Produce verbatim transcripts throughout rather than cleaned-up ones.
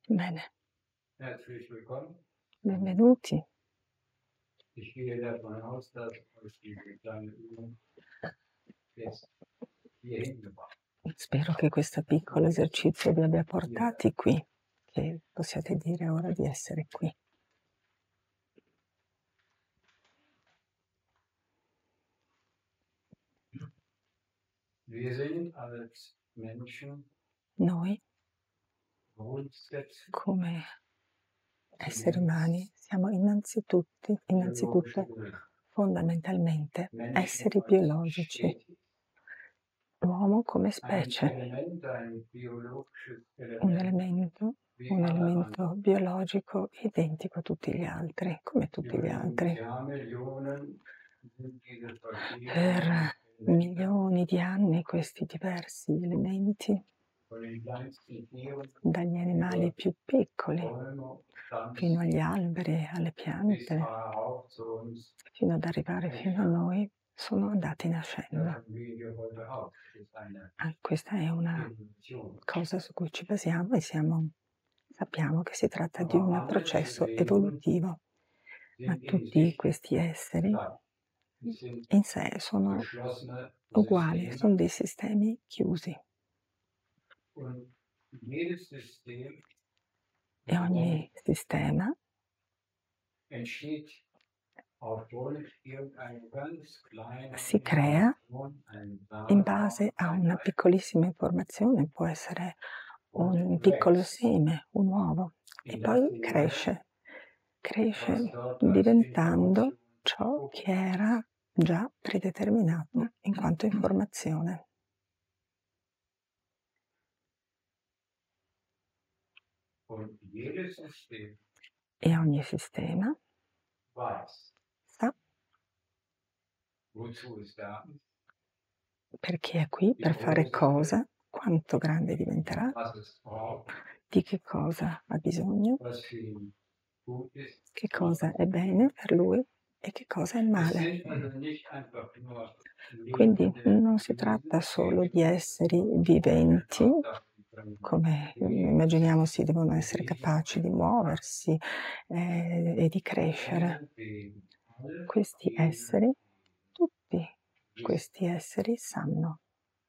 Bene. Benvenuti. Spero che questo piccolo esercizio vi abbia portati qui, che possiate dire ora di essere qui. Noi, come esseri umani, siamo innanzitutto, innanzitutto fondamentalmente esseri biologici. L'uomo come specie, un elemento, un elemento biologico identico a tutti gli altri, come tutti gli altri. Per milioni di anni questi diversi elementi, dagli animali più piccoli fino agli alberi, alle piante, fino ad arrivare fino a noi, sono andati nascendo. Ah, questa è una cosa su cui ci basiamo e siamo, sappiamo che si tratta di un processo evolutivo, ma tutti questi esseri in sé sono uguali, sono dei sistemi chiusi. E ogni sistema si crea in base a una piccolissima informazione, può essere un piccolo seme, un uovo, e poi cresce, cresce diventando ciò che era già predeterminato in quanto informazione. E ogni sistema sa perché è qui, per fare cosa, quanto grande diventerà, di che cosa ha bisogno, che cosa è bene per lui e che cosa è male. Quindi non si tratta solo di esseri viventi, come immaginiamo si devono essere capaci di muoversi eh, e di crescere. Questi esseri, tutti questi esseri sanno.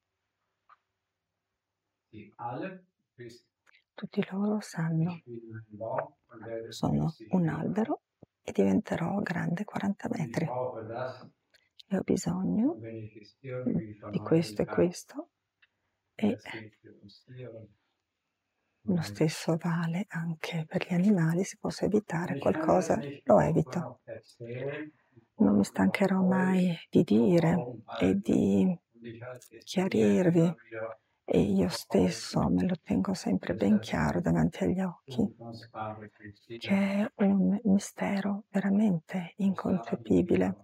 Tutti loro sanno. Sono un albero e diventerò grande quaranta metri. E ho bisogno di questo e questo. E lo stesso vale anche per gli animali, se posso evitare qualcosa, lo evito. Non mi stancherò mai di dire e di chiarirvi, e io stesso me lo tengo sempre ben chiaro davanti agli occhi, che è un mistero veramente inconcepibile,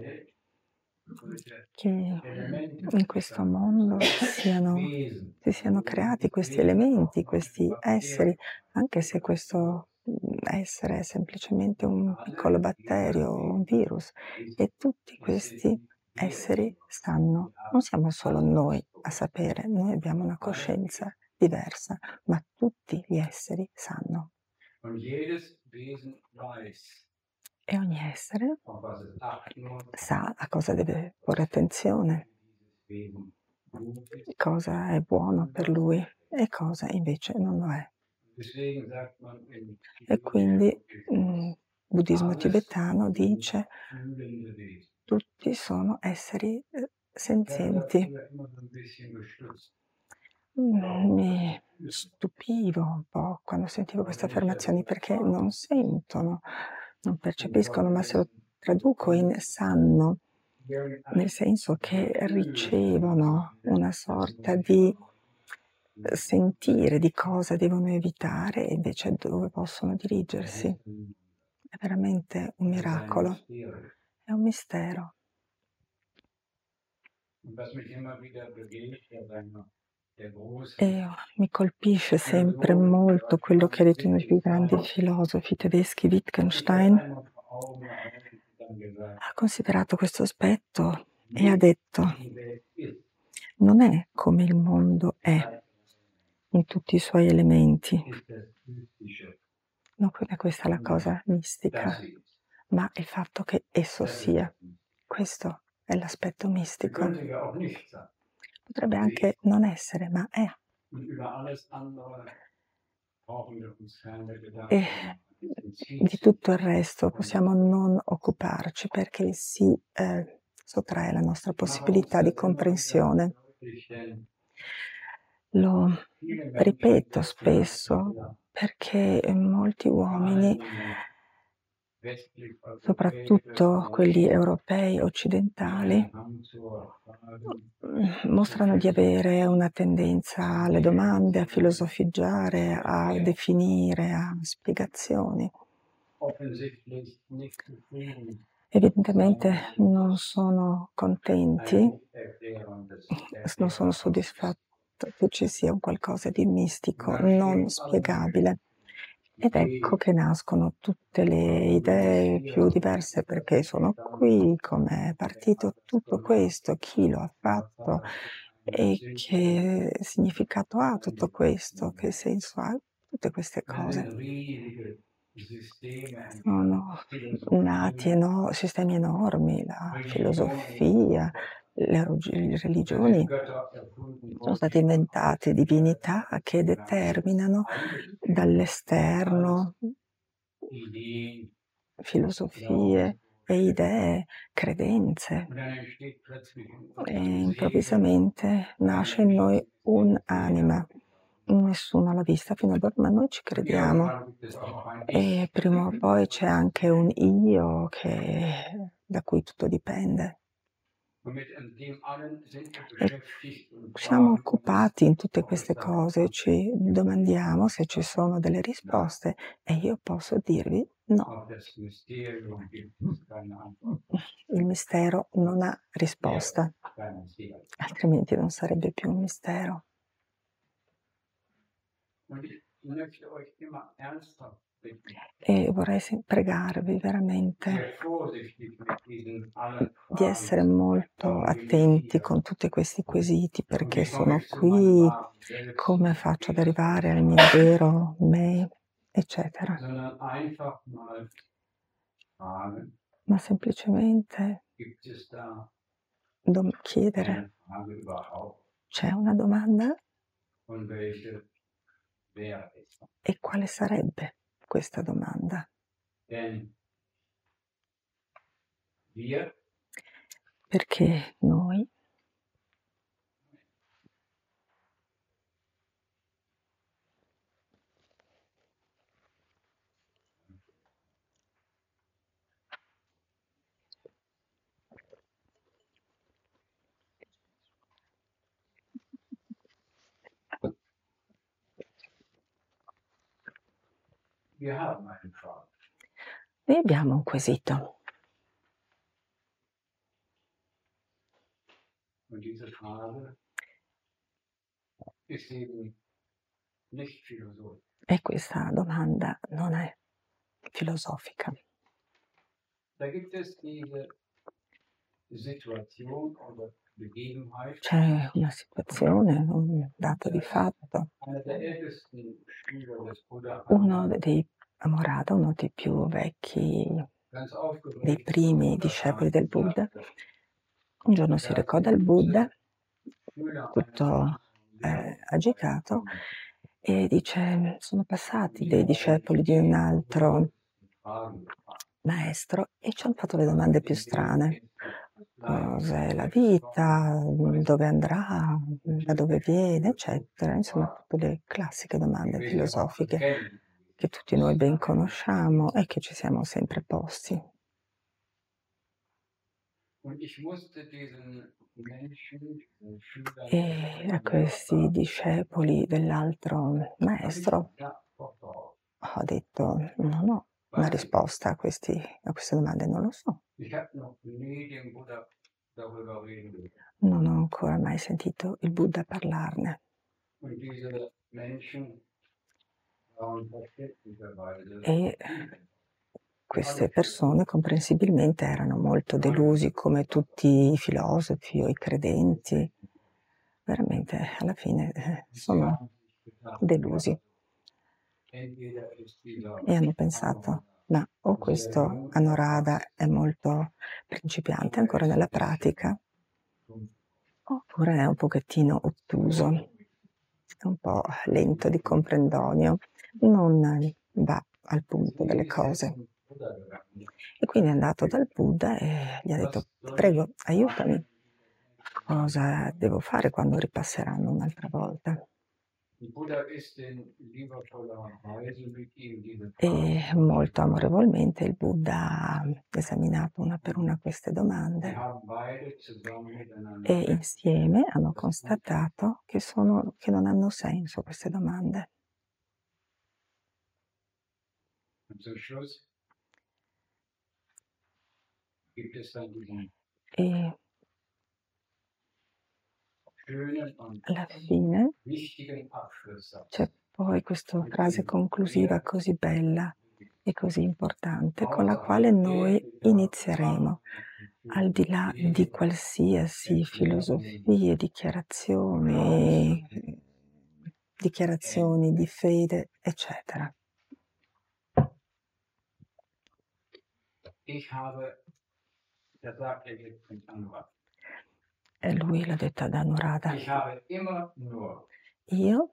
che in questo mondo siano, si siano creati questi elementi, questi esseri, anche se questo essere è semplicemente un piccolo batterio, un virus, e tutti questi esseri sanno. Non siamo solo noi a sapere, noi abbiamo una coscienza diversa, ma tutti gli esseri sanno. E ogni essere sa a cosa deve porre attenzione, cosa è buono per lui e cosa invece non lo è. E quindi il buddismo tibetano dice tutti sono esseri senzienti. Mi stupivo un po' quando sentivo queste affermazioni, perché non sentono, non percepiscono, ma se lo traduco in sanno, nel senso che ricevono una sorta di sentire di cosa devono evitare e invece dove possono dirigersi. È veramente un miracolo, è un mistero. E mi colpisce sempre molto quello che ha detto uno dei più grandi filosofi tedeschi, Wittgenstein. Ha considerato questo aspetto e ha detto: non è come il mondo è in tutti i suoi elementi, Non è questa la cosa mistica, ma il fatto che esso sia. Questo è l'aspetto mistico. Potrebbe anche non essere, ma è. E di tutto il resto possiamo non occuparci perché si eh, sottrae la nostra possibilità di comprensione. Lo ripeto spesso perché molti uomini, soprattutto quelli europei occidentali, mostrano di avere una tendenza alle domande, a filosofeggiare, a definire, a spiegazioni. Evidentemente non sono contenti, non sono soddisfatti che ci sia un qualcosa di mistico, non spiegabile. Ed ecco che nascono tutte le idee più diverse, perché sono qui, come è partito tutto questo, chi lo ha fatto e che significato ha tutto questo, che senso ha, tutte queste cose. Sono nati eno- sistemi enormi, la filosofia, le rog- le religioni sono state inventate, divinità che determinano dall'esterno filosofie e idee, credenze. E improvvisamente nasce in noi un'anima. Nessuno l'ha vista fino ad ora, ma noi ci crediamo. E prima o poi c'è anche un io che, da cui tutto dipende. E siamo occupati in tutte queste cose, ci domandiamo se ci sono delle risposte e io posso dirvi no. Il mistero non ha risposta, altrimenti non sarebbe più un mistero. E vorrei pregarvi veramente di essere molto attenti con tutti questi quesiti, perché sono qui, come faccio ad arrivare al mio vero me, eccetera. Ma semplicemente dom- chiedere, c'è una domanda? E quale sarebbe questa domanda? Perché noi Noi abbiamo un quesito. E questa domanda non è filosofica. C'è una situazione, un dato di fatto. Uno dei Amorada, uno dei più vecchi, dei primi discepoli del Buddha, un giorno si recò dal Buddha, tutto eh, agitato, e dice: sono passati dei discepoli di un altro maestro e ci hanno fatto le domande più strane. Cos'è la vita, dove andrà, da dove viene, eccetera. Insomma, tutte le classiche domande filosofiche che tutti noi ben conosciamo e che ci siamo sempre posti. E a questi discepoli dell'altro maestro ho detto: non ho una risposta a, questi, a queste domande, non lo so. Non ho ancora mai sentito il Buddha parlarne. E queste persone comprensibilmente erano molto delusi, come tutti i filosofi o i credenti. Veramente alla fine eh, sono delusi. E hanno pensato, ma o questo Anuradha è molto principiante ancora nella pratica, oppure è un pochettino ottuso, è un po' lento di comprendonio, non va al punto delle cose. E quindi è andato dal Buddha e gli ha detto, ti prego, aiutami, cosa devo fare quando ripasseranno un'altra volta? E molto amorevolmente il Buddha ha esaminato una per una queste domande e insieme hanno constatato che, sono, che non hanno senso queste domande. E alla fine c'è poi questa frase conclusiva così bella e così importante con la quale noi inizieremo, al di là di qualsiasi filosofie, dichiarazioni, dichiarazioni di fede, eccetera. E lui l'ha detta ad Anuradha. Io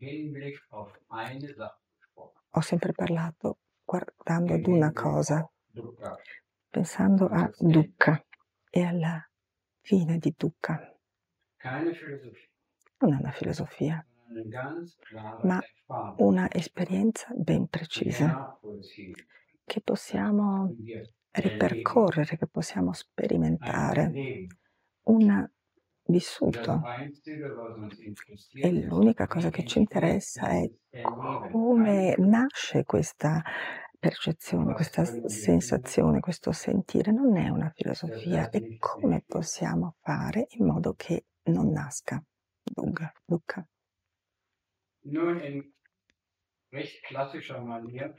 ho sempre parlato guardando ad una cosa, pensando a dukkha e alla fine di dukkha. Non è una filosofia, ma una esperienza ben precisa che possiamo ripercorrere, che possiamo sperimentare, un vissuto. E l'unica cosa che ci interessa è come nasce questa percezione, questa sensazione, questo sentire. Non è una filosofia, e come possiamo fare in modo che non nasca dukkha. dukkha. Nun in recht klassischer Manier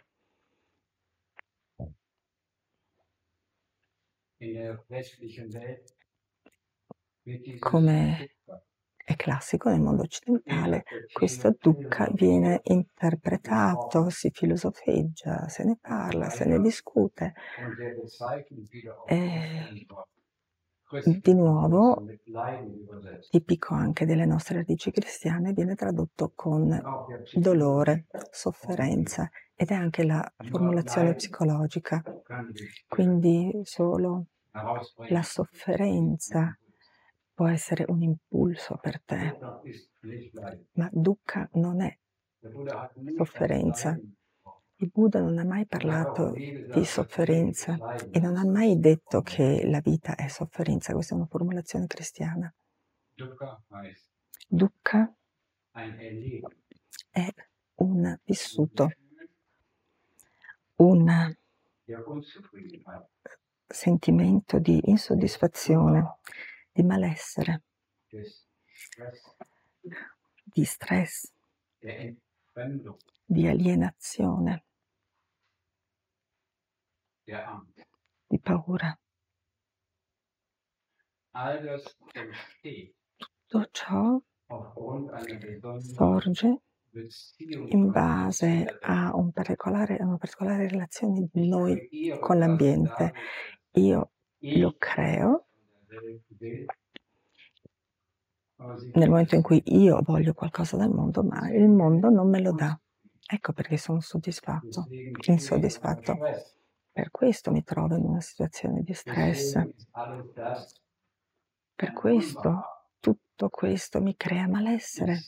in der westlichen Welt wird dieses Come Dukkha è classico nel mondo occidentale, questo dukkha viene interpretato, si filosofeggia, se ne parla, se ne discute. und der bezeichnet wieder auf E Christen di nuovo, mit Leiden übersetzt. tipico anche delle nostre radici cristiane, viene tradotto con Auch der dolore, sofferenza, ed è anche la formulazione psicologica. kann dich Quindi solo herausbringen. la sofferenza può essere un impulso per te, Dukkha ist nicht Leiden. ma dukkha non è Der Buddha hat nie sofferenza. Leiden gesprochen. Il Buddha non ha mai parlato di sofferenza e non ha mai detto che la vita è sofferenza. Questa è una formulazione cristiana. Dukkha heißt Dukkha ein Erleben. è un vissuto, un Der Unzufriedenheit. sentimento di insoddisfazione, di malessere, Des Stress. di stress, Der Entfremdung. di alienazione, Der Angst. di paura. All das entsteht Tutto ciò aufgrund einer besonderen sorge Beziehung in base a un particolare, a una particolare relazione di noi con l'ambiente. Io lo creo nel momento in cui io voglio qualcosa dal mondo, ma il mondo non me lo dà. Ecco perché sono soddisfatto, insoddisfatto. Per questo mi trovo in una situazione di stress. Per questo tutto questo mi crea malessere.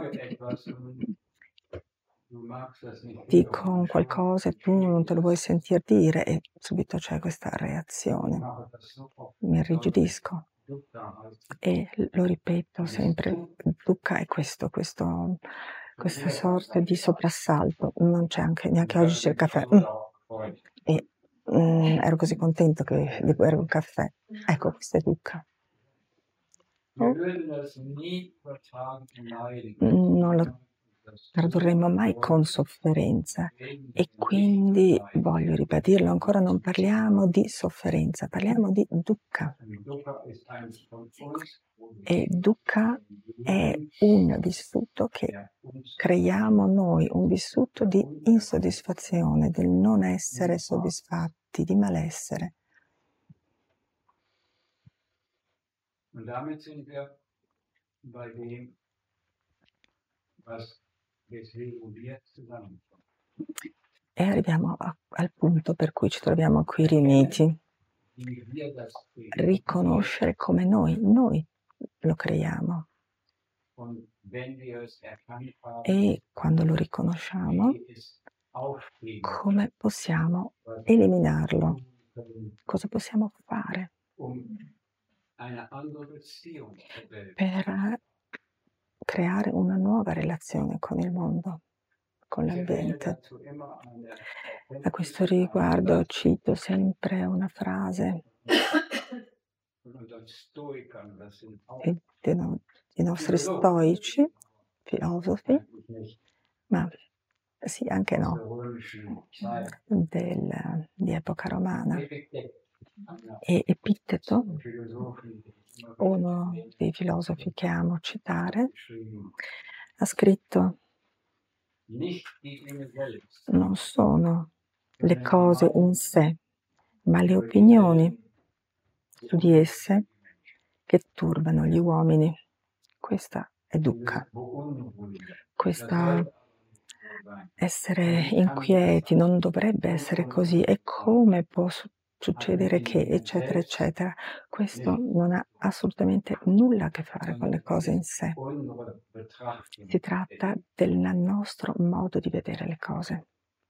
Dico un qualcosa e tu non te lo vuoi sentir dire e subito c'è questa reazione. Mi irrigidisco e lo ripeto sempre. Dukkha è questo, questo, questa sorta di soprassalto. Non c'è anche, neanche oggi c'è il caffè. Mm. E mm, ero così contento che di bere un caffè. Ecco, questo è dukkha. Non lo tradurremmo mai con sofferenza. E quindi, voglio ribadirlo ancora, non parliamo di sofferenza, parliamo di dukkha. E dukkha è un vissuto che creiamo noi, un vissuto di insoddisfazione, del non essere soddisfatti, di malessere. Und damit sind wir bei dem, was weswegen wir zusammenkommen. E arriviamo a, al punto per cui ci troviamo qui riuniti. Riconoscere come noi, noi lo creiamo. E quando lo riconosciamo, come possiamo eliminarlo? Cosa possiamo fare per creare una nuova relazione con il mondo, con l'ambiente? A questo riguardo cito sempre una frase dei, no, dei nostri stoici, filosofi, ma sì, anche no, del, di epoca romana. E Epitteto, uno dei filosofi che amo citare, ha scritto: non sono le cose in sé, ma le opinioni su di esse che turbano gli uomini. Questa è dukkha. Questa essere inquieti non dovrebbe essere così. E come può succedere che, eccetera, eccetera. Questo non ha assolutamente nulla a che fare con le cose in sé. Si tratta del nostro modo di vedere le cose.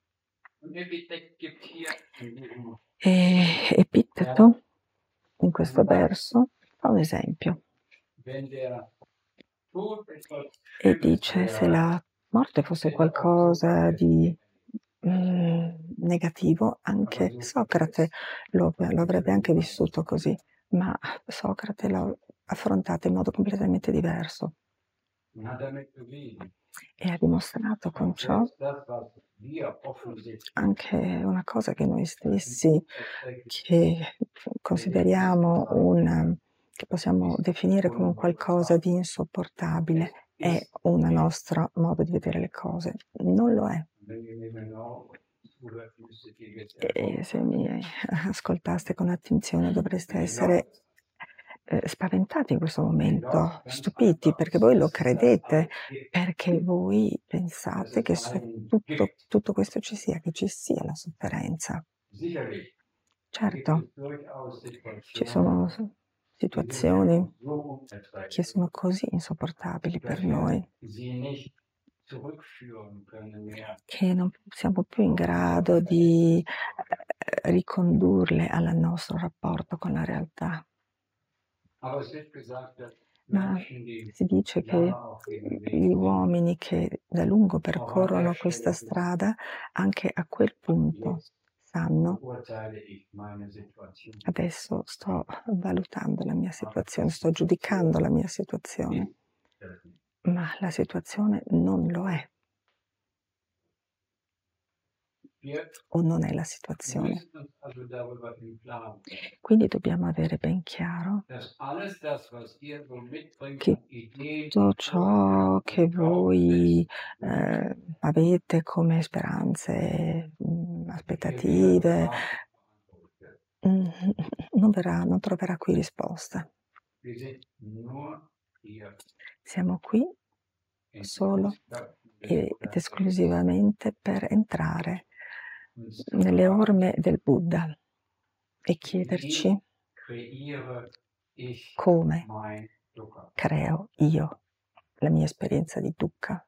E Epitteto, in questo verso, fa un esempio. E dice: se la morte fosse qualcosa di mm, negativo, anche Socrate lo, lo avrebbe anche vissuto così, ma Socrate l'ha affrontato in modo completamente diverso. E ha dimostrato con ciò anche una cosa che noi stessi, che consideriamo un, che possiamo definire come un qualcosa di insopportabile, è un nostro modo di vedere le cose. Non lo è. E se mi ascoltaste con attenzione dovreste essere eh, spaventati in questo momento, stupiti, perché voi lo credete, perché voi pensate che su tutto, tutto questo ci sia, che ci sia la sofferenza. Certo, ci sono situazioni che sono così insopportabili per noi che non siamo più in grado di eh, ricondurle al nostro rapporto con la realtà. Ma si dice che gli uomini che da lungo percorrono questa strada, anche a quel punto sanno: adesso sto valutando la mia situazione, sto giudicando la mia situazione, ma la situazione non lo è. O non è la situazione. Quindi dobbiamo avere ben chiaro che tutto ciò che voi eh, avete come speranze, mh, aspettative, mh, non, verrà, non troverà qui risposta. Siamo qui solo ed esclusivamente per entrare nelle orme del Buddha e chiederci: come creo io la mia esperienza di dukkha?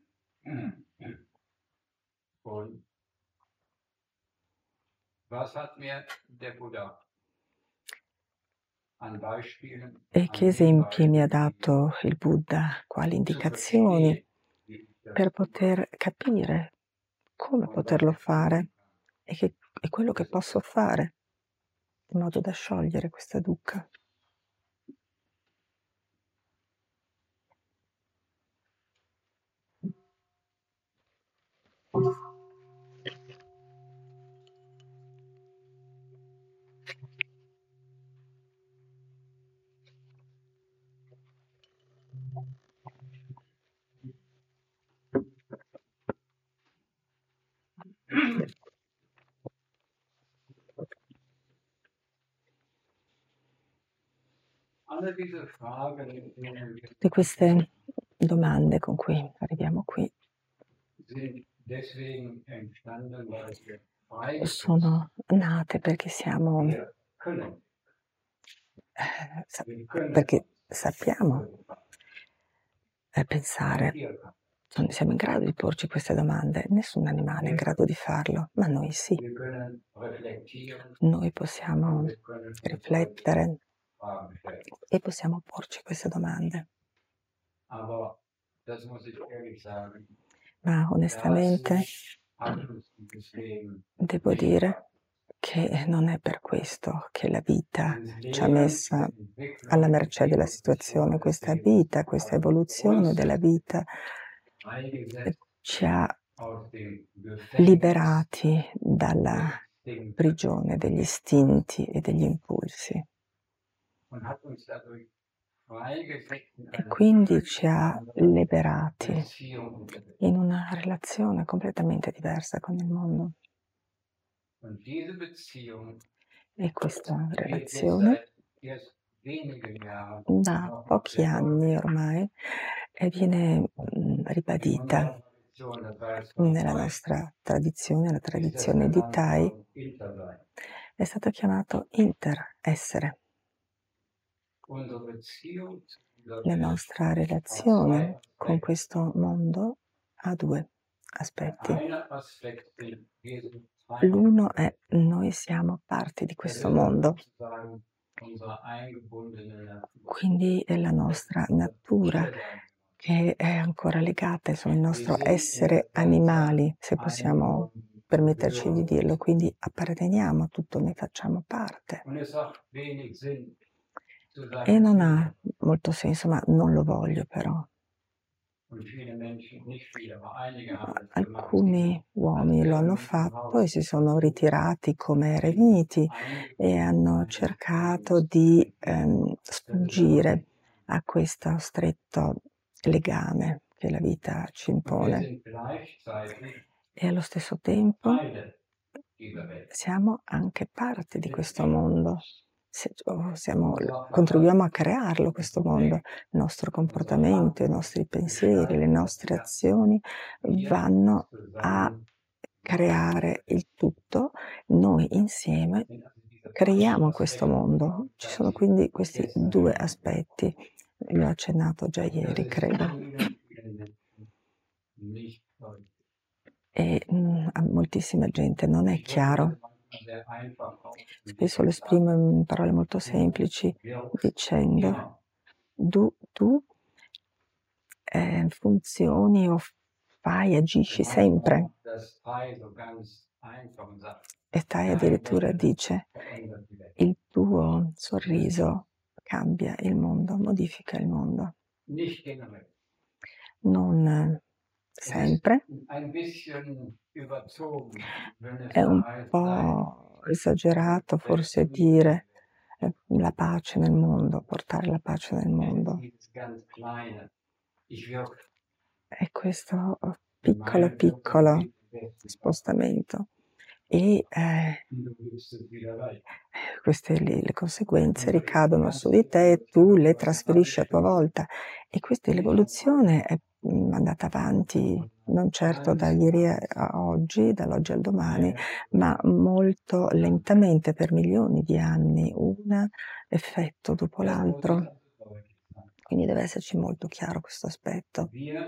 E che esempi mi ha dato il Buddha? Quali indicazioni per poter capire come poterlo fare e, che, e quello che posso fare in modo da sciogliere questa dukkha? Tutte queste domande con cui arriviamo qui sono nate perché siamo, eh, sa- perché sappiamo eh, pensare, non siamo in grado di porci queste domande. Nessun animale è in grado di farlo, ma noi sì. Noi possiamo riflettere e possiamo porci queste domande. Ma onestamente devo dire che non è per questo che la vita ci ha messa alla mercé della situazione. Questa vita, questa evoluzione della vita ci ha liberati dalla prigione degli istinti e degli impulsi. E quindi ci ha liberati in una relazione completamente diversa con il mondo. E questa relazione da pochi anni ormai e viene mh, ribadita nella nostra tradizione, la tradizione di Tai, è stato chiamato interessere. La nostra relazione con questo mondo ha due aspetti. L'uno è noi siamo parte di questo mondo, quindi è la nostra natura che è ancora legata, insomma, il nostro essere animali, se possiamo permetterci di dirlo, quindi apparteniamo a tutto, ne facciamo parte. E non ha molto senso, ma non lo voglio però. Alcuni uomini lo hanno fatto e si sono ritirati come eremiti e hanno cercato di ehm, sfuggire a questo stretto legame che la vita ci impone. E allo stesso tempo siamo anche parte di questo mondo. Siamo, contribuiamo a crearlo questo mondo. Il nostro comportamento, i nostri pensieri, le nostre azioni vanno a creare il tutto. Noi insieme creiamo questo mondo. Ci sono quindi questi due aspetti. Io ho accennato già ieri, credo. E mh, a moltissima gente non è chiaro. Spesso lo esprimo in parole molto semplici dicendo tu, tu eh, funzioni o fai, agisci sempre. E Tai addirittura dice il tuo sorriso cambia il mondo, modifica il mondo. Non sempre. È un po' esagerato forse dire eh, la pace nel mondo, portare la pace nel mondo. È questo piccolo piccolo spostamento e eh, queste le, le conseguenze ricadono su di te e tu le trasferisci a tua volta e questa è l'evoluzione è andata avanti non certo da ieri a oggi, dall'oggi al domani, ma molto lentamente per milioni di anni, un effetto dopo l'altro. Quindi deve esserci molto chiaro questo aspetto.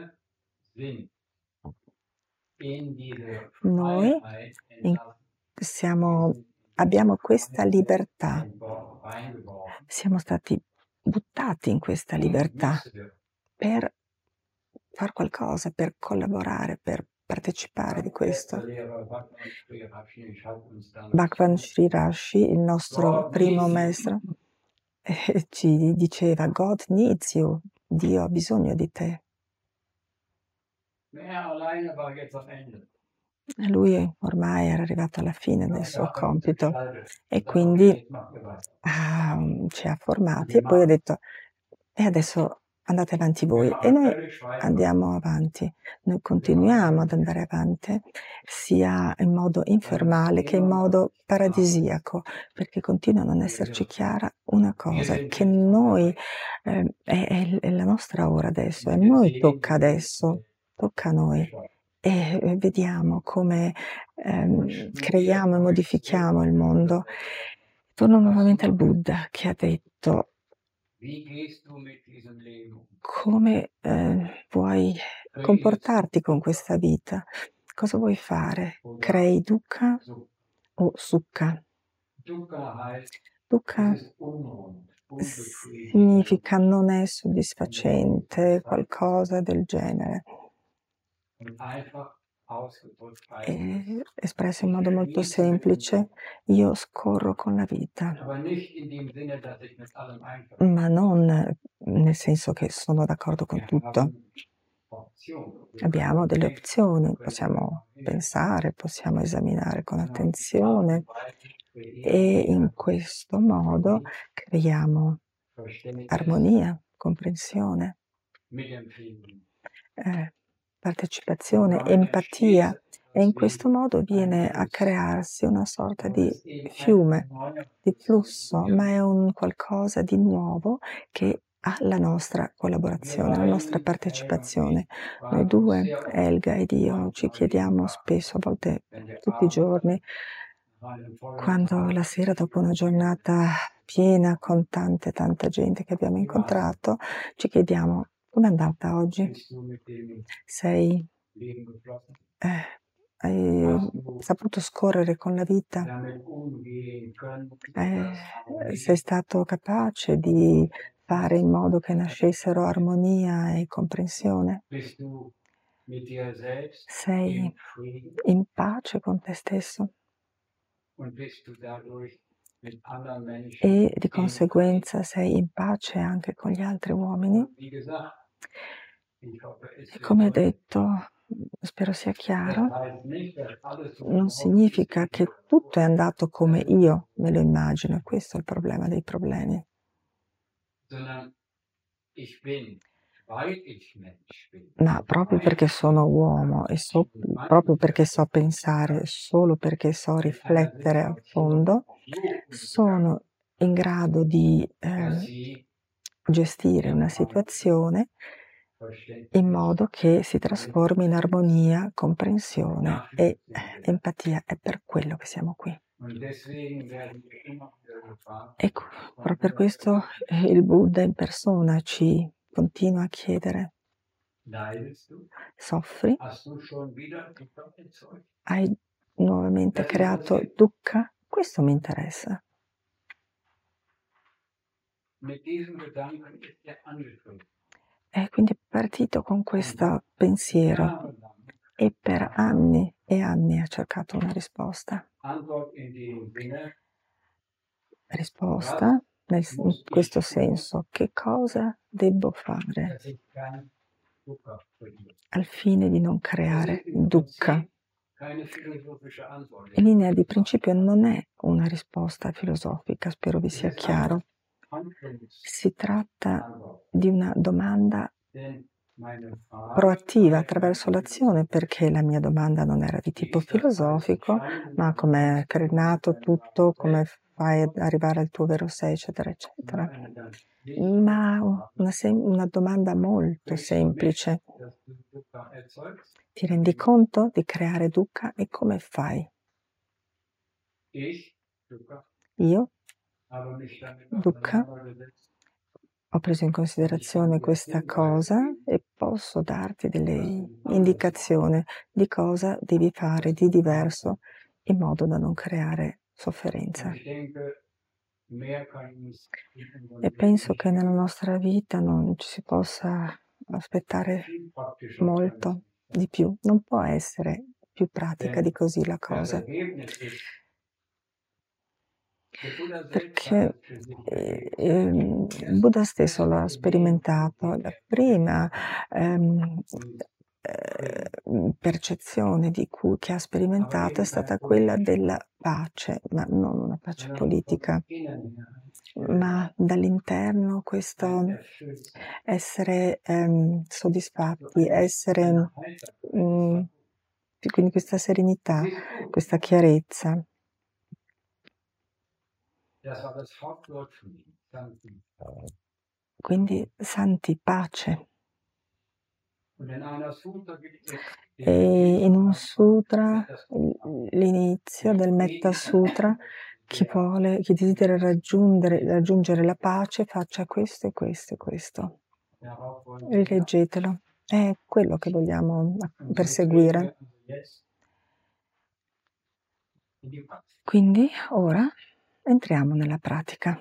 Noi in, siamo, abbiamo questa libertà, siamo stati buttati in questa libertà per fare qualcosa, per collaborare, per partecipare di questo. Bhagwan Sri Rashi, il nostro primo maestro, eh, ci diceva God needs you, Dio ha bisogno di te. Lui ormai era arrivato alla fine del suo compito e quindi ha, ci ha formati e poi ha detto: "E adesso andate avanti voi." E noi andiamo avanti. Noi continuiamo ad andare avanti, sia in modo informale che in modo paradisiaco, perché continua a non esserci chiara una cosa, che noi, ehm, è è è la nostra ora adesso, a noi tocca adesso, tocca a noi. E e vediamo come, ehm, creiamo e modifichiamo il mondo. Torno nuovamente al Buddha che ha detto: "Come, ehm, vuoi comportarti con questa vita? Cosa vuoi fare? Crei dukkha o sukha?" Dukkha significa non è soddisfacente, qualcosa del genere. E espresso in modo molto semplice, io scorro con la vita, ma non nel senso che sono d'accordo con tutto. Abbiamo delle opzioni, possiamo pensare, possiamo esaminare con attenzione e in questo modo creiamo armonia, comprensione, eh, partecipazione, empatia e in questo modo viene a crearsi una sorta di fiume, di flusso, ma è un qualcosa di nuovo che ha la nostra collaborazione, la nostra partecipazione. Noi due, Helga ed io, ci chiediamo spesso, a volte tutti i giorni, quando la sera dopo una giornata piena con tante, tanta gente che abbiamo incontrato, ci chiediamo: "Com'è andata oggi? Sei eh, hai saputo scorrere con la vita? Eh, sei stato capace di fare in modo che nascessero armonia e comprensione? Sei in pace con te stesso?" E di conseguenza sei in pace anche con gli altri uomini? E come detto, spero sia chiaro, non significa che tutto è andato come io me lo immagino, e questo è il problema dei problemi. Ma proprio perché sono uomo e so, proprio perché so pensare, solo perché so riflettere a fondo, sono in grado di eh, gestire una situazione in modo che si trasformi in armonia, comprensione e empatia. È per quello che siamo qui. Ecco, proprio per questo eh, il Buddha in persona ci continua a chiedere: soffri? Hai nuovamente creato dukkha? Questo mi interessa. E quindi è partito con questo pensiero e per anni e anni ha cercato una risposta. Risposta nel, in questo senso: che cosa devo fare al fine di non creare dukkha? In linea di principio non è una risposta filosofica, spero vi sia chiaro. Si tratta di una domanda proattiva attraverso l'azione, perché la mia domanda non era di tipo filosofico, ma come è nato tutto, come fai ad arrivare al tuo vero sé, eccetera, eccetera. Ma una, sem- una domanda molto semplice. Ti rendi conto di creare dukkha e come fai? Io, dukkha, ho preso in considerazione questa cosa e posso darti delle indicazioni di cosa devi fare di diverso in modo da non creare sofferenza. E penso che nella nostra vita non ci si possa aspettare molto di più, non può essere più pratica di così la cosa. Perché eh, ehm, Buddha stesso l'ha sperimentato. La prima, ehm, eh, eh, percezione di cui, che ha sperimentato è stata quella della pace, ma non una pace politica, ma dall'interno questo essere ehm, soddisfatti, essere, mm, quindi questa serenità, questa chiarezza. Quindi santi, pace. E in un sutra, l'inizio del Metta Sutra, chi vuole, chi desidera raggiungere, raggiungere la pace, faccia questo e questo e questo. Rileggetelo. È quello che vogliamo perseguire. Quindi ora entriamo nella pratica.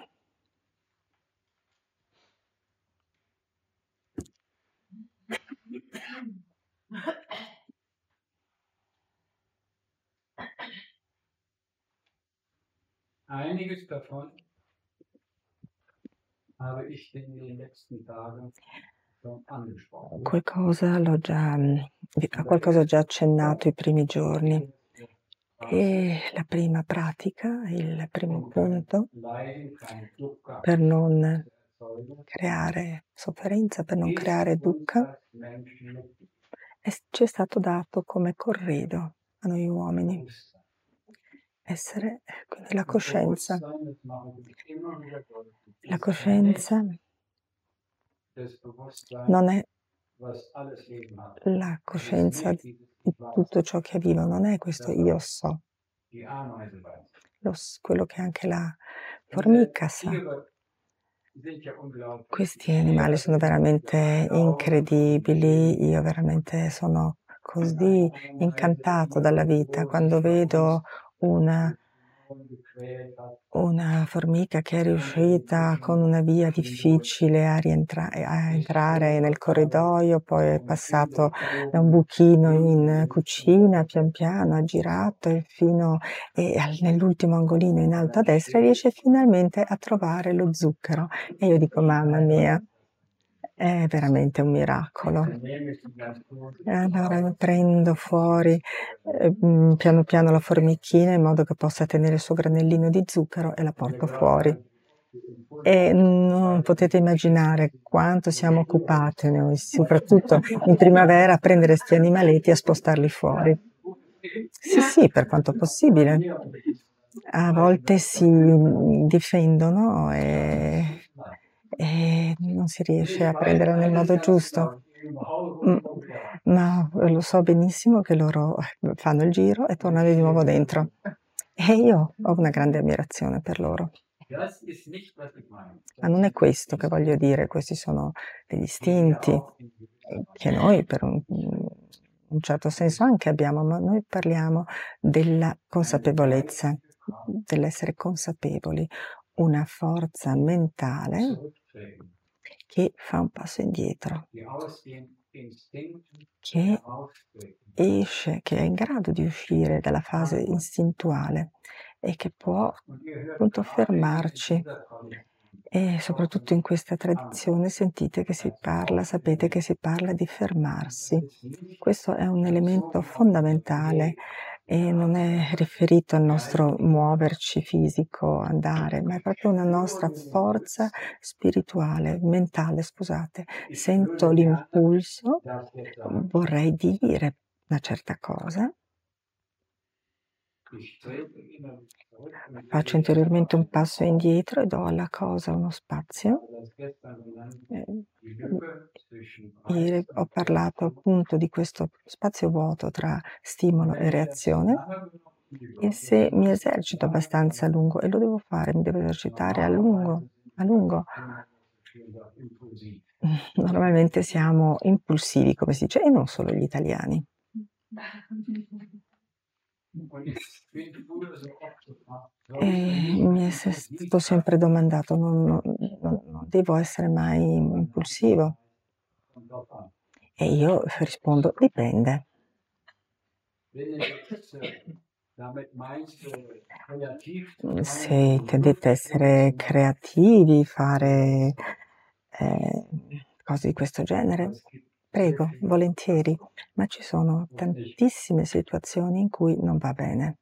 Einiges davon habe ich in den letzten Tagen schon angesprochen. Qualcosa l'ho già, a qualcosa ho già accennato i primi giorni. E la prima pratica, il primo punto, per non creare sofferenza, per non creare dukkha, è, ci è stato dato come corredo a noi uomini. Essere, quindi la coscienza. La coscienza non è la coscienza di tutto ciò che è vivo, non è questo io so. Lo, quello che anche la formica sa. Questi animali sono veramente incredibili, io veramente sono così incantato dalla vita quando vedo una, una formica che è riuscita con una via difficile a, rientra- a entrare nel corridoio, poi è passato da un buchino in cucina, pian piano ha girato e fino e nell'ultimo angolino in alto a destra riesce finalmente a trovare lo zucchero. E io dico, mamma mia, è veramente un miracolo. E allora prendo fuori eh, piano piano la formichina in modo che possa tenere il suo granellino di zucchero e la porto fuori. E non potete immaginare quanto siamo occupate noi, soprattutto in primavera, a prendere questi animaletti e a spostarli fuori. Sì, sì, per quanto possibile. A volte si difendono e, e non si riesce a prenderla nel modo giusto. Ma lo so benissimo che loro fanno il giro e tornano di nuovo dentro. E io ho una grande ammirazione per loro. Ma non è questo che voglio dire, questi sono degli istinti che noi per un, un certo senso anche abbiamo, ma noi parliamo della consapevolezza, dell'essere consapevoli, una forza mentale che fa un passo indietro, che esce, che è in grado di uscire dalla fase istintuale e che può appunto fermarci. E soprattutto in questa tradizione sentite che si parla, sapete che si parla di fermarsi. Questo è un elemento fondamentale e non è riferito al nostro muoverci fisico, andare, ma è proprio una nostra forza spirituale, mentale, scusate. Sento l'impulso, vorrei dire una certa cosa, faccio interiormente un passo indietro e do alla cosa uno spazio. Eh, ieri ho parlato appunto di questo spazio vuoto tra stimolo e reazione e se mi esercito abbastanza a lungo, e lo devo fare, mi devo esercitare a lungo, a lungo. Normalmente siamo impulsivi, come si dice, e non solo gli italiani. E mi è stato sempre domandato, non, non, non devo essere mai impulsivo? E io rispondo, dipende. Se tendete a essere creativi, fare eh, cose di questo genere, prego, volentieri, ma ci sono tantissime situazioni in cui non va bene.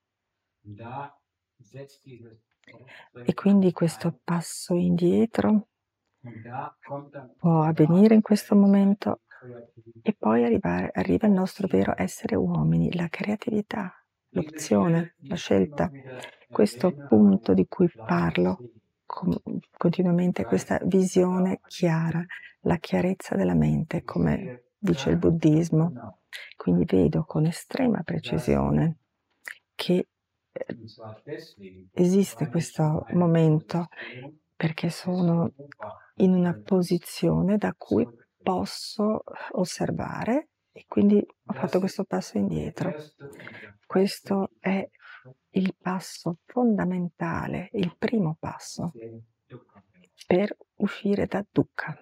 E quindi questo passo indietro può avvenire in questo momento e poi arrivare, arriva il nostro vero essere uomini, la creatività, l'opzione, la scelta. Questo punto di cui parlo com- continuamente, questa visione chiara, la chiarezza della mente, come dice il buddismo. Quindi vedo con estrema precisione che eh, esiste questo momento perché sono in una posizione da cui posso osservare e quindi ho fatto questo passo indietro. Questo è il passo fondamentale, il primo passo per uscire da dukkha.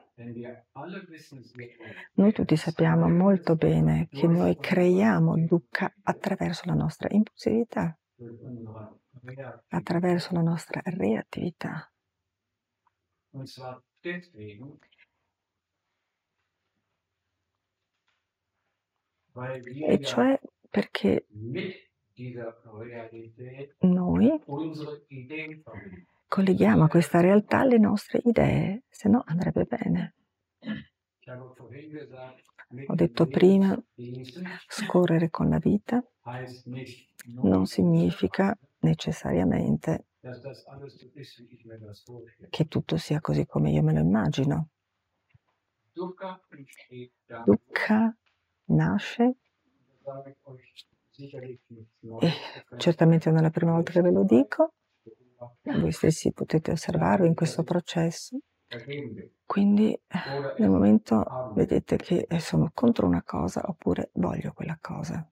Noi tutti sappiamo molto bene che noi creiamo dukkha attraverso la nostra impulsività, attraverso la nostra reattività. E cioè perché noi colleghiamo a questa realtà le nostre idee, se no andrebbe bene. Ho detto prima, scorrere con la vita non significa necessariamente che tutto sia così come io me lo immagino. Dukkha nasce, e certamente non è la prima volta che ve lo dico, voi stessi potete osservarlo in questo processo. Quindi nel momento vedete che sono contro una cosa oppure voglio quella cosa.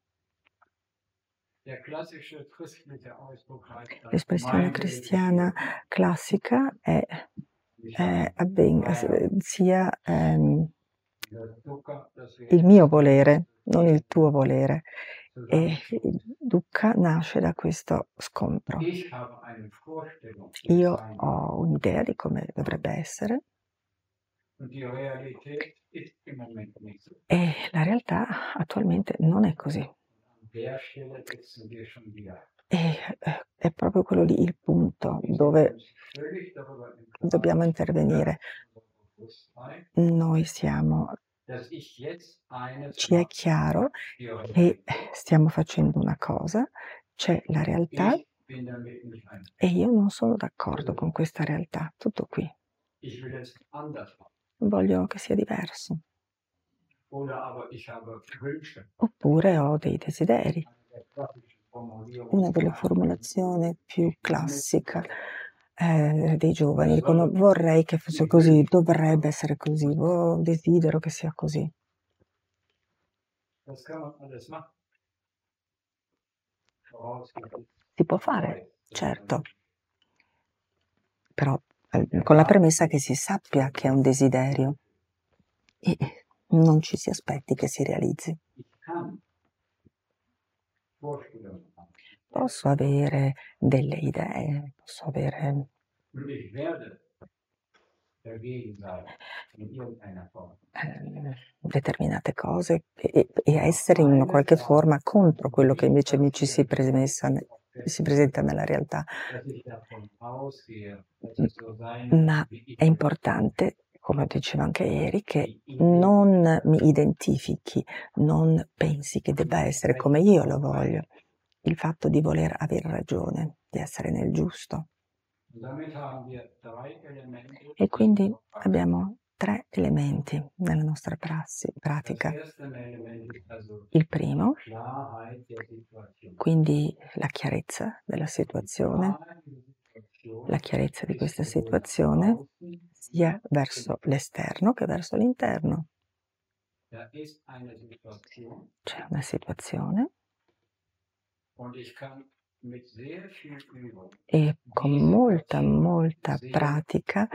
L'espressione cristiana classica è, è avvenga, sia ehm, il mio volere, non il tuo volere. E il dukkha nasce da questo scontro. Io ho un'idea di come dovrebbe essere e la realtà attualmente non è così. E è proprio quello lì il punto dove dobbiamo intervenire. Noi siamo, ci è chiaro che stiamo facendo una cosa, c'è la realtà e io non sono d'accordo con questa realtà, tutto qui. Voglio che sia diverso. Oppure ho dei desideri. Una delle formulazioni più classiche eh, dei giovani dicono vorrei che fosse così, dovrebbe essere così, oh, desidero che sia così. Si può fare, certo, però eh, con la premessa che si sappia che è un desiderio e non ci si aspetti che si realizzi. Posso avere delle idee, posso avere eh, determinate cose e, e essere in una qualche forma contro quello che invece mi ci si, premessa, si presenta nella realtà. Ma è importante, come dicevo anche ieri, che non mi identifichi, non pensi che debba essere come io lo voglio. Il fatto di voler avere ragione, di essere nel giusto. E quindi abbiamo tre elementi nella nostra prassi, pratica. Il primo, quindi la chiarezza della situazione, la chiarezza di questa situazione sia verso l'esterno che verso l'interno. C'è una situazione e con molta, molta pratica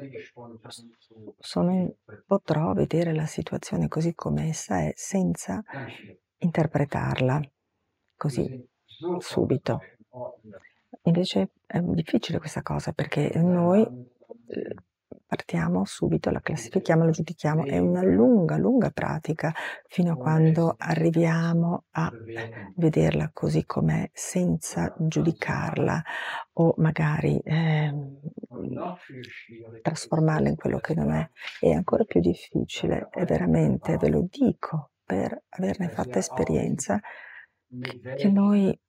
sono, potrò vedere la situazione così come essa è senza interpretarla così subito. Invece è difficile questa cosa perché noi partiamo subito, la classifichiamo, la giudichiamo. È una lunga, lunga pratica fino a quando arriviamo a vederla così com'è, senza giudicarla o magari, ehm, trasformarla in quello che non è. È ancora più difficile e veramente, ve lo dico per averne fatta esperienza, che noi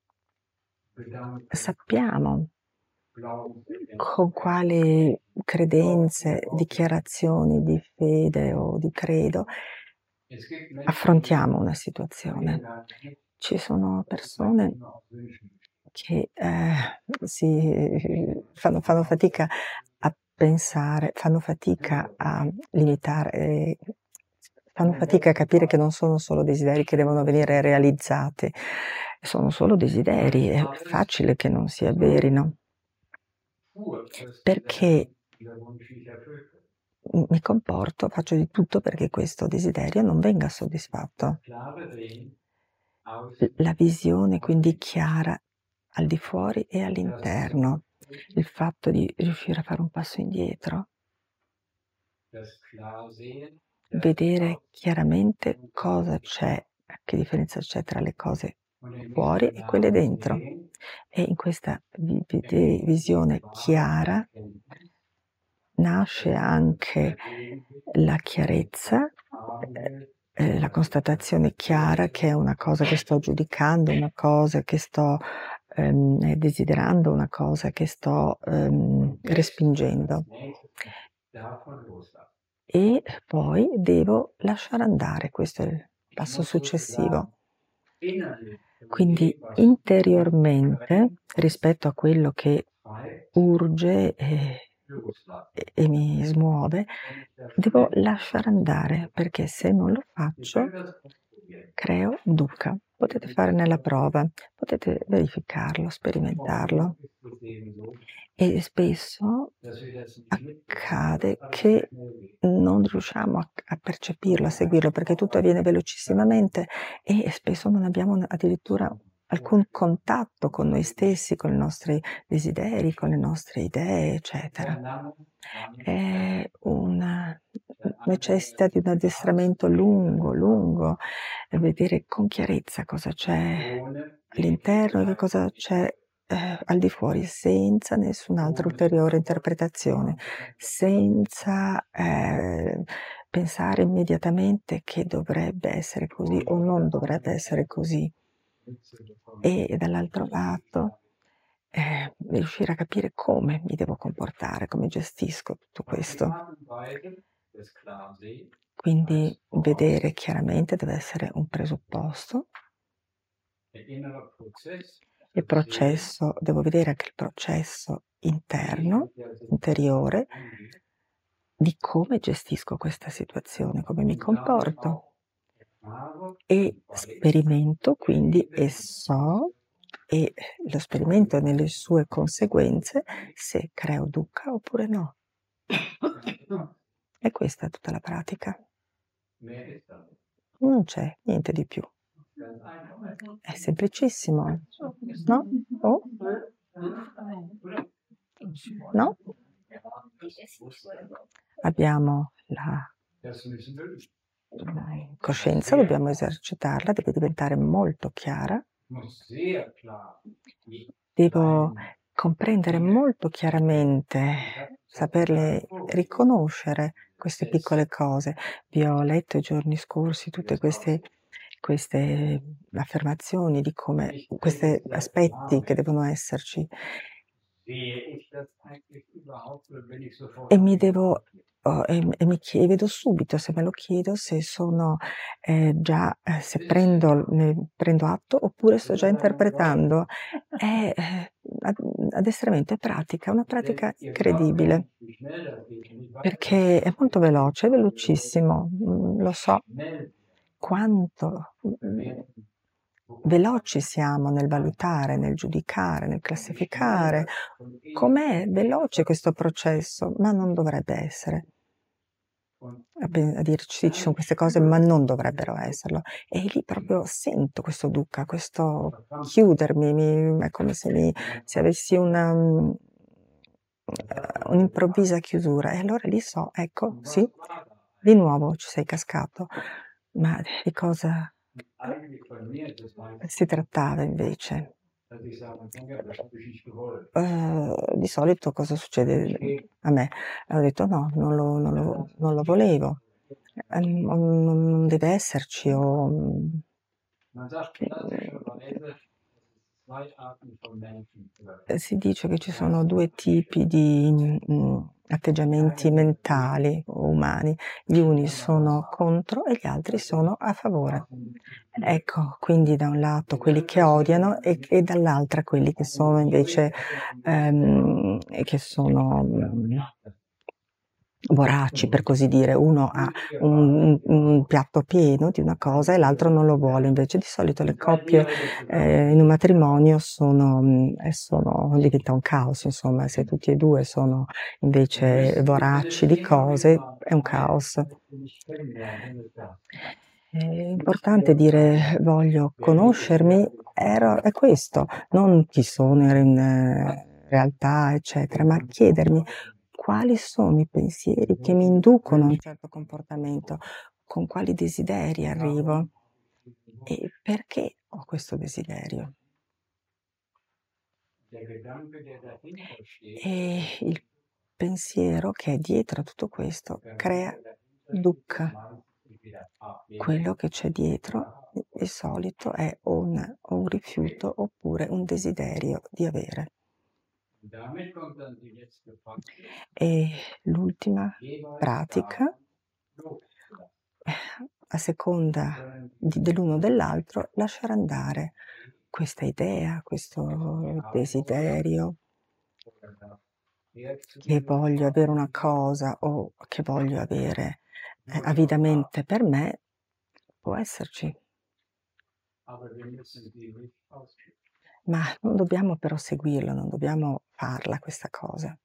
sappiamo con quali credenze, dichiarazioni di fede o di credo affrontiamo una situazione. Ci sono persone che, ehm, si fanno fanno fatica a pensare, fanno fatica a limitare ehm, fanno fatica a capire che non sono solo desideri che devono venire realizzati, sono solo desideri, è facile che non si avverino. Perché m mi comporto, faccio di tutto perché questo desiderio non venga soddisfatto. L la visione quindi chiara al di fuori e all'interno, il fatto di riuscire a fare un passo indietro, vedere chiaramente cosa c'è, che differenza c'è tra le cose fuori e quelle dentro. E in questa vi vide visione chiara nasce anche la chiarezza, ehm, ehm, la constatazione chiara che è una cosa che sto giudicando, una cosa che sto, ehm, desiderando, una cosa che sto, ehm, respingendo. E poi devo lasciare andare, questo è il passo successivo. Quindi interiormente, rispetto a quello che urge e e e mi smuove, devo lasciare andare, perché se non lo faccio creo dukkha. Potete farne la prova, potete verificarlo, sperimentarlo. E spesso accade che non riusciamo a a percepirlo, a seguirlo, perché tutto avviene velocissimamente e spesso non abbiamo n addirittura alcun contatto con noi stessi, con i nostri desideri, con le nostre idee, eccetera. È una necessita di un addestramento lungo, lungo, e vedere con chiarezza cosa c'è all'interno e che cosa c'è, ehm, al di fuori, senza nessun'altra ulteriore interpretazione, senza, ehm, pensare immediatamente che dovrebbe essere così o non dovrebbe essere così. E dall'altro lato, ehm, riuscire a capire come mi devo comportare, come gestisco tutto questo. Quindi vedere chiaramente deve essere un presupposto. Il processo devo vedere anche il processo interno, interiore, di come gestisco questa situazione, come mi comporto. E sperimento quindi e so, e lo sperimento nelle sue conseguenze, se creo dukkha oppure no. E questa è tutta la pratica. Non c'è niente di più. È semplicissimo, no? Oh? No? Abbiamo la la coscienza, dobbiamo esercitarla, deve diventare molto chiara. Devo comprendere molto chiaramente, saperle riconoscere queste piccole cose. Vi ho letto i giorni scorsi tutte queste queste affermazioni di come queste aspetti che devono esserci. E mi devo o e e mi chie vedo subito, se me lo chiedo, se sono, ehm, già ehm, se prendo ne prendo atto oppure sto già interpretando. È, ehm, ad addestramento, è pratica, una pratica incredibile, perché è molto veloce, è velocissimo, mhmm, lo so quanto, mhmm, veloci siamo nel valutare, nel giudicare, nel classificare. Com'è veloce questo processo, ma non dovrebbe essere. A pe a dirci: "Ci son queste cose, ma non dovrebbero esserlo." E lì proprio sento questo dukkha, questo chiudermi, mi è come se mi se avessi una mhmm, ehm, un'improvvisa chiusura e allora lì so, ecco, sì, di nuovo ci sei cascato. Ma di cosa si trattava invece? Uhm, di solito cosa succede a me? Ho detto: "No, non lo non lo non lo volevo. Ehm, non non deve esserci o, mhmm" Ehm, si dice che ci sono due tipi di, mhmm, atteggiamenti mentali o umani. Gli uni sono contro e gli altri sono a favore. Ecco, quindi da un lato quelli che odiano e e dall'altra quelli che sono invece, ehm, che sono, mhmm, voraci per così dire. Uno ha un un un piatto pieno di una cosa e l'altro non lo vuole. Invece di solito le coppie, ehm, in un matrimonio sono mhmm, e sono diventa un caos insomma, se tutti e due sono invece voraci di cose, è un caos. È importante dire: "Voglio conoscermi", era è questo, non chi sono in realtà, eccetera, ma chiedermi: quali sono i pensieri che mi inducono a un certo comportamento, con quali desideri arrivo e perché ho questo desiderio. E il pensiero che è dietro a tutto questo crea dukkha. Quello che c'è dietro di solito è un o un rifiuto oppure un desiderio di avere. E l'ultima pratica, a seconda di dell'uno o dell'altro, lasciare andare questa idea, questo desiderio che voglio avere una cosa o che voglio avere, ehm, avidamente per me, può esserci. Ma non dobbiamo però seguirlo, non dobbiamo farla questa cosa.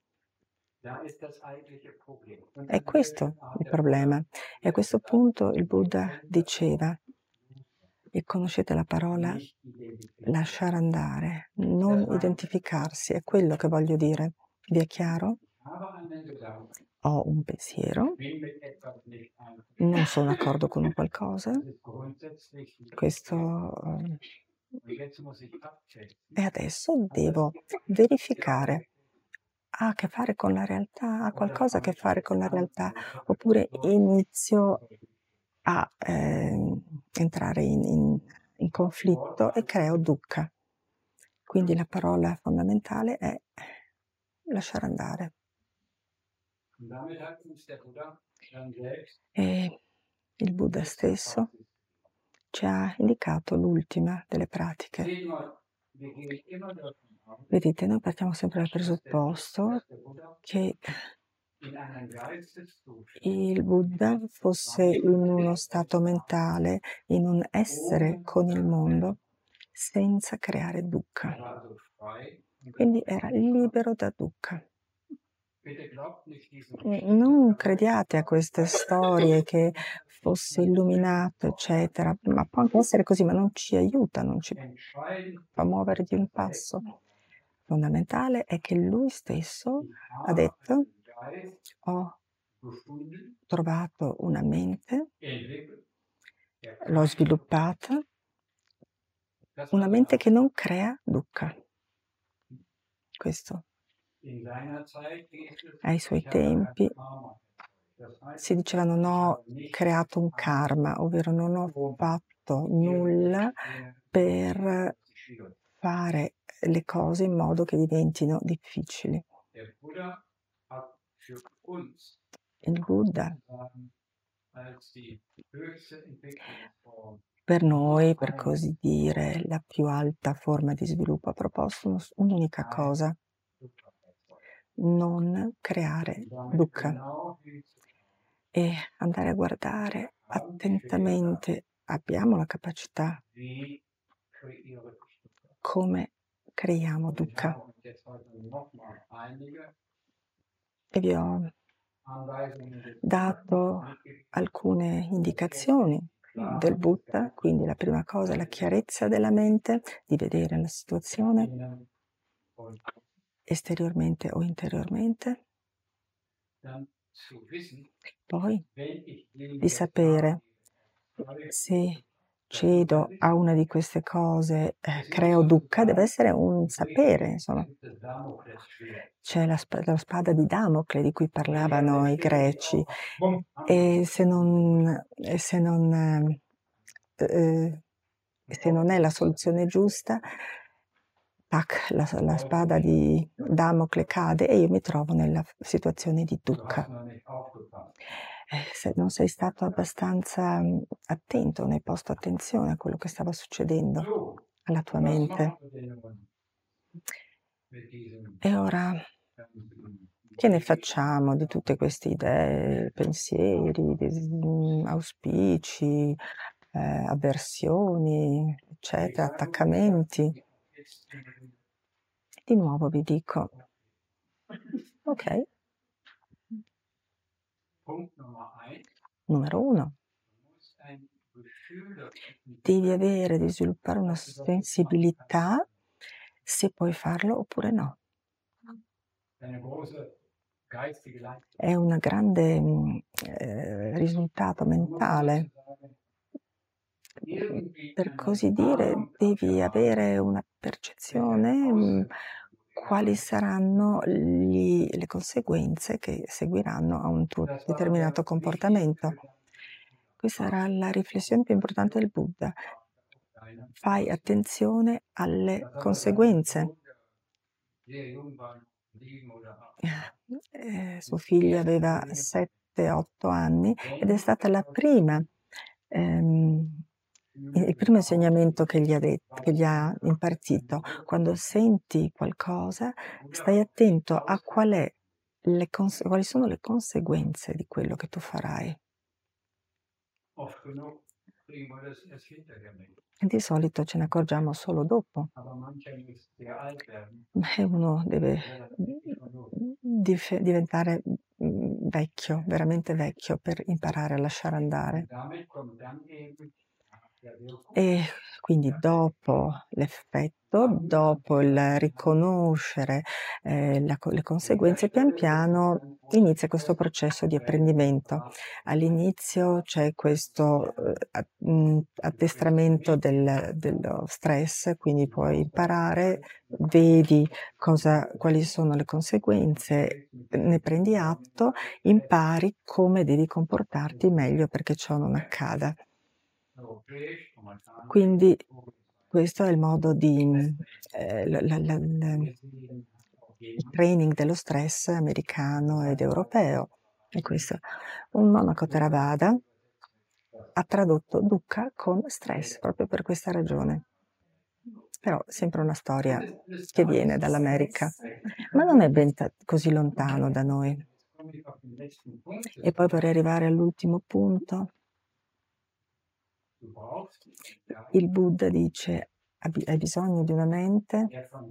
È questo il problema. E a questo punto il Buddha diceva, e conoscete la parola lasciare andare, non identificarsi, è quello che voglio dire. Vi è chiaro? Ho un pensiero, non sono d'accordo con un qualcosa, questo uhm, e adesso devo verificare. Ha a che fare con la realtà? Ha qualcosa a che fare con la realtà? Oppure inizio a, ehm, entrare in in in conflitto e creo dukkha. Quindi la parola fondamentale è lasciare andare. E il Buddha stesso ci ha indicato l'ultima delle pratiche. Vedete, noi partiamo sempre dal presupposto che il Buddha fosse in uno stato mentale, in un essere con il mondo, senza creare dukkha. Quindi era libero da dukkha. N non crediate a queste storie che fosse illuminato, eccetera, ma può anche essere così, ma non ci aiuta, non ci fa muovere di un passo. Fondamentale è che lui stesso ha detto: "Ho trovato una mente, l'ho sviluppata, una mente che non crea dukkha." Questo. Ai suoi tempi si diceva: "Non ho creato un karma", ovvero non ho fatto nulla per fare le cose in modo che diventino difficili. Il Buddha per noi, per così dire, la più alta forma di sviluppo, ha proposto uno s un'unica cosa: non creare dukkha. E andare a guardare attentamente, abbiamo la capacità come creiamo dukkha. E vi ho dato alcune indicazioni del Buddha, quindi la prima cosa è la chiarezza della mente, di vedere la situazione esteriormente o interiormente. Poi di sapere se cedo a una di queste cose, eh, creo dukkha, deve essere un sapere, insomma. C'è la, sp- la spada di Damocle di cui parlavano i greci, e se non, e se non, eh, eh, se non è la soluzione giusta, tac, la, la spada di Damocle cade e io mi trovo nella situazione di dukkha. Eh, se non sei stato abbastanza mm, attento, non hai posto attenzione a quello che stava succedendo alla tua mente. E ora, che ne facciamo di tutte queste idee, pensieri, des- auspici, eh, avversioni, eccetera, attaccamenti? Di nuovo vi dico, ok, numero uno, devi avere, devi sviluppare una sensibilità se puoi farlo oppure no. È un grande mm, eh, risultato mentale. Per così dire, devi avere una percezione mm, quali saranno gli- le conseguenze che seguiranno a un tuo determinato comportamento. Questa era la riflessione più importante del Buddha. Fai attenzione alle conseguenze. Eh, suo figlio aveva sette otto anni ed è stata la prima, ehm, il primo insegnamento che gli ha detto, che gli ha impartito. Quando senti qualcosa, stai attento a qual è le cons- quali sono le conseguenze di quello che tu farai. Di solito ce ne accorgiamo solo dopo. Ma uno deve dif- diventare mm, vecchio, veramente vecchio, per imparare a lasciare andare. E quindi dopo l'effetto, dopo il riconoscere eh, la co- le conseguenze, pian piano inizia questo processo di apprendimento. All'inizio c'è questo eh, a- mh, addestramento del- dello stress, quindi puoi imparare, vedi cosa, quali sono le conseguenze, ne prendi atto, impari come devi comportarti meglio perché ciò non accada. Quindi questo è il modo di, eh, la- la- la- la- il training dello stress americano ed europeo. E questo, un monaco Theravada ha tradotto dukkha con stress proprio per questa ragione. Però sempre una storia che viene dall'America, ma non è ben ta- così lontano da noi. E poi vorrei arrivare all'ultimo punto. Il Buddha dice: "Hai hai bisogno di una mente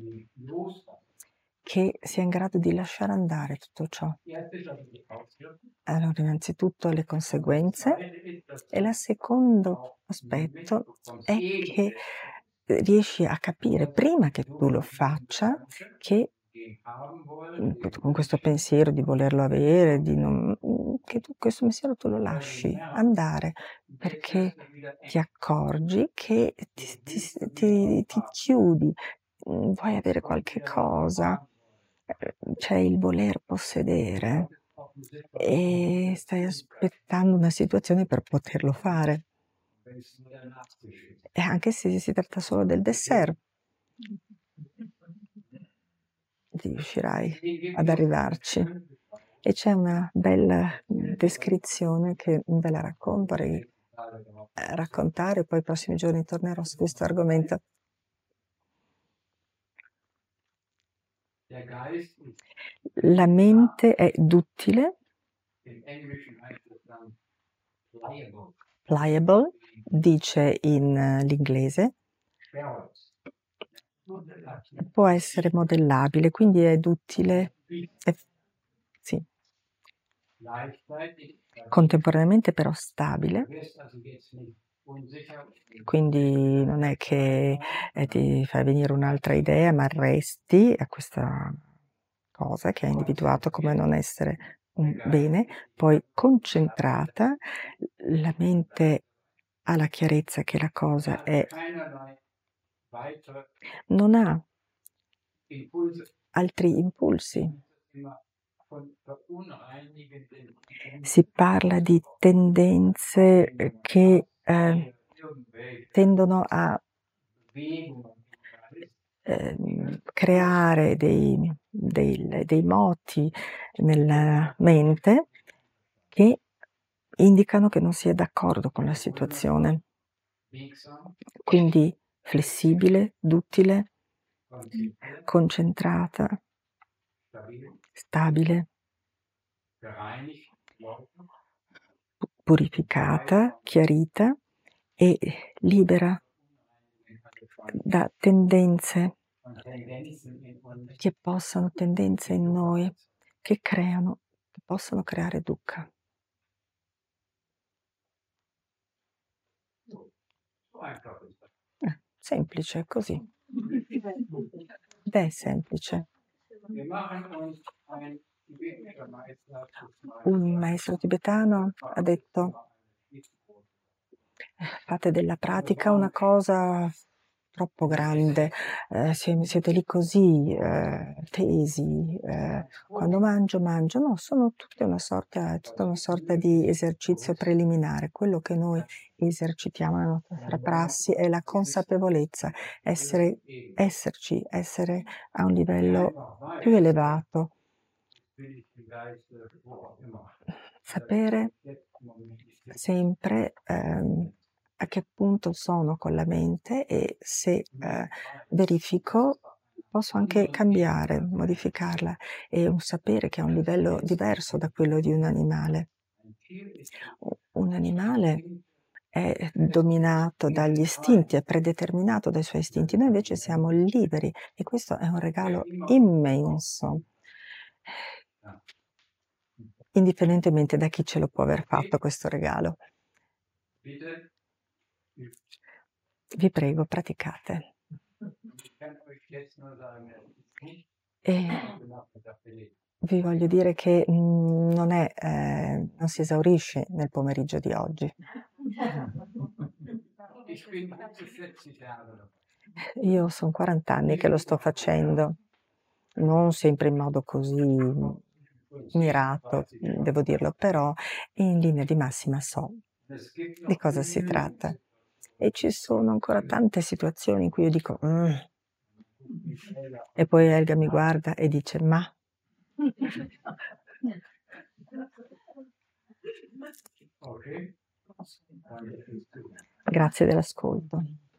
che sia in grado di lasciare andare tutto ciò". Allora, innanzitutto le conseguenze, e il secondo aspetto è che riesci a capire prima che tu lo faccia che mm, con questo pensiero di volerlo avere, di non, mm, che tu questo pensiero tu lo lasci andare, perché ti accorgi che ti, ti, ti, ti chiudi, mm, vuoi avere qualche cosa, eh, c'è il voler possedere e stai aspettando una situazione per poterlo fare. E anche se si tratta solo del dessert, riuscirai ad arrivarci. E c'è una bella descrizione che ve la racconto, vorrei eh, raccontare, poi i prossimi giorni tornerò su questo argomento. La mente è duttile, pliable, dice in eh, l'inglese, può essere modellabile, quindi è duttile, è, sì, contemporaneamente però stabile, quindi non è che eh, ti fai venire un'altra idea, ma resti a questa cosa che ha individuato come non essere un bene, poi concentrata, la mente ha la chiarezza che la cosa è non ha altri impulsi. Si parla di tendenze che eh, tendono a eh, creare dei, dei, dei moti nella mente che indicano che non si è d'accordo con la situazione. Quindi flessibile, duttile, concentrata, stabile, purificata, chiarita e libera da tendenze che possano, tendenze in noi che creano, che possono creare dukkha. Eh, semplice, così. Ed è semplice. Un maestro tibetano ha detto: fate della pratica una cosa troppo grande, eh, siete lì così eh, tesi, eh, quando mangio mangio, no, sono tutte una sorta, tutta una sorta di esercizio preliminare. Quello che noi esercitiamo nella nostra prassi è la consapevolezza, essere, esserci, essere a un livello più elevato, sapere sempre ehm, a che punto sono con la mente e se eh, verifico posso anche cambiare, modificarla. È un sapere che è un livello diverso da quello di un animale. Un animale è dominato dagli istinti, è predeterminato dai suoi istinti. Noi invece siamo liberi e questo è un regalo immenso, indipendentemente da chi ce lo può aver fatto questo regalo. Vi prego, praticate. E vi voglio dire che mh, non è, eh, non si esaurisce nel pomeriggio di oggi. Io sono quaranta anni che lo sto facendo, non sempre in modo così mirato, devo dirlo, però in linea di massima so di cosa si tratta. E ci sono ancora tante situazioni in cui io dico mm. E poi Elga mi guarda e dice ma grazie dell'ascolto.